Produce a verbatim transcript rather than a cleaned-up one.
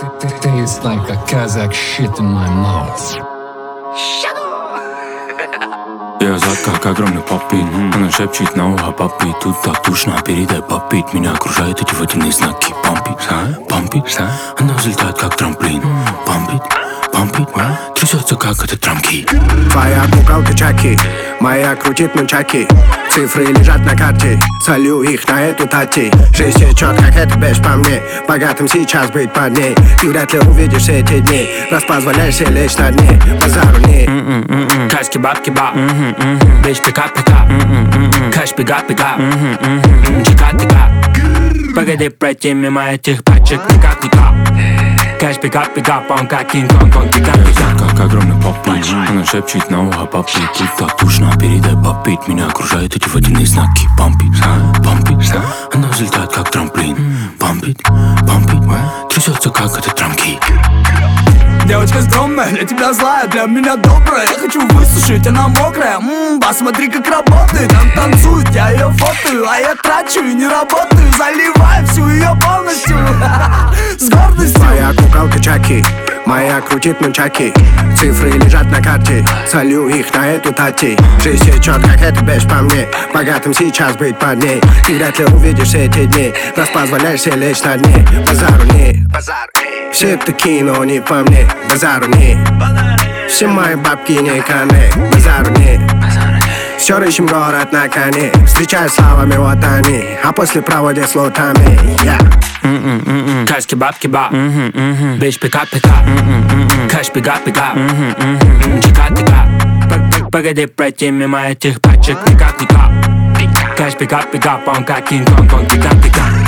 Tastes like a Kazakh shit in my mouth. Я зад, как огромный попит. Она шепчет на ухо попит. Тут так душно, передай попит. Меня окружают эти водяные знаки. Пампит, пампит. Она взлетает, как трамплин. Пампит, пампит. Трясется, как этот трамки. Твоя куколка Чаки, моя крутит нунчаки. Цифры лежат на карте, солю их на эту тати. Жизнь течет, как это бежь по мне. Богатым сейчас быть под ней. Ты вряд ли увидишь эти дни. Раз позволяешь себе лечь на дне. Базару не. Кэш кебаб кебаб. Бич пикап пикап. Кэш пикап пикап. Чика тика. Погоди пройти мимо этих пачек никак никак. Кэш пикап пикап, он как Кинг-Конг, он пикап пикап. Как огромный попит. Она шепчет на ухо попит. Тут так душно, передай попит. Меня окружают эти водяные знаки. Пампит, пампит. Она взлетает, как трамплин. Пампит, пампит. Трясется, как этот трамки. Девочка стрёмная, для тебя злая, для меня добрая. Я хочу высушить, она мокрая. Ммм, посмотри, как работает. Она танцует, я ее фотою, а я трачу и не работаю. Заливаю всю ее полностью с гордостью. Моя куколка Чаки, моя крутит нунчаки. Цифры лежат на карте, солю их на эту тати. Жизнь течет, как это бежь по мне. Богатым сейчас быть под ней. Ты вряд ли увидишь эти дни. Раз позволяешь себе лечь на дне. Базару не. Все такие, но не по мне. Базару не. Все мои бабки не коннект. Базару не. Все рыщем город на коне. Встречаю словами вот они, а после проводят с лотами. yeah. Кэш кебаб кебаб. Бич пикап пикап. Кэш пикап пикап. Чика тика. Погоди пройти мимо этих пачек никак никак. Кэш пикап пикап, он как Кинг-Конг, он пикап пикап.